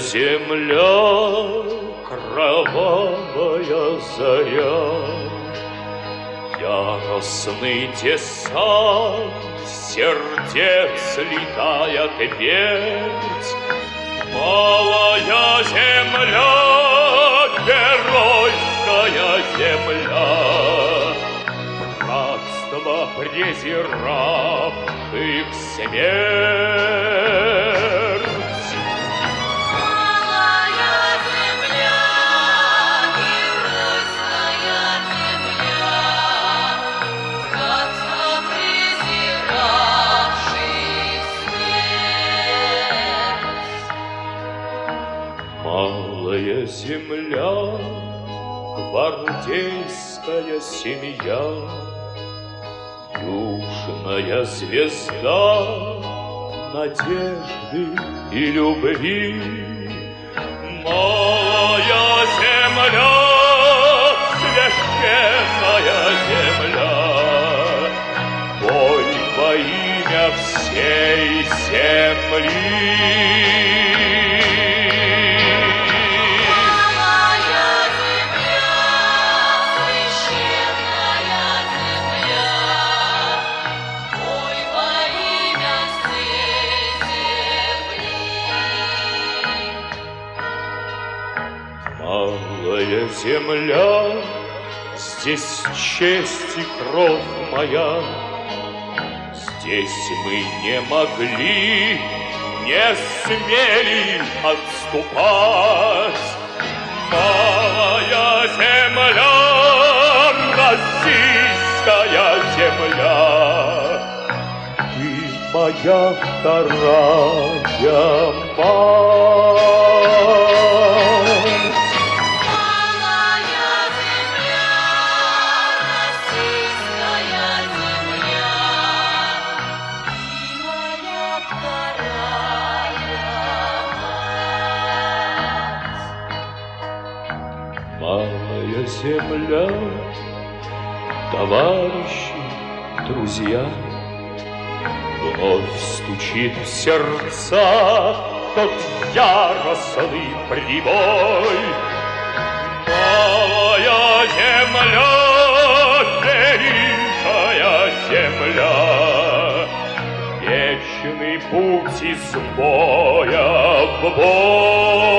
земля, кровавая заря, яростный десант сердец летая твердь. Малая земля, геройская земля, братство презиравших смерть. Малая земля, гвардейская семья, южная звезда надежды и любви. Малая земля, священная земля, бой во имя всей земли. Малая земля, здесь честь и кровь моя, здесь мы не могли, не смели отступать. Малая земля, российская земля, ты моя вторая мать. Малая земля, товарищи, друзья, вновь стучит в сердца тот яростный прибой. Малая земля, великая земля, вечный путь из боя в бой.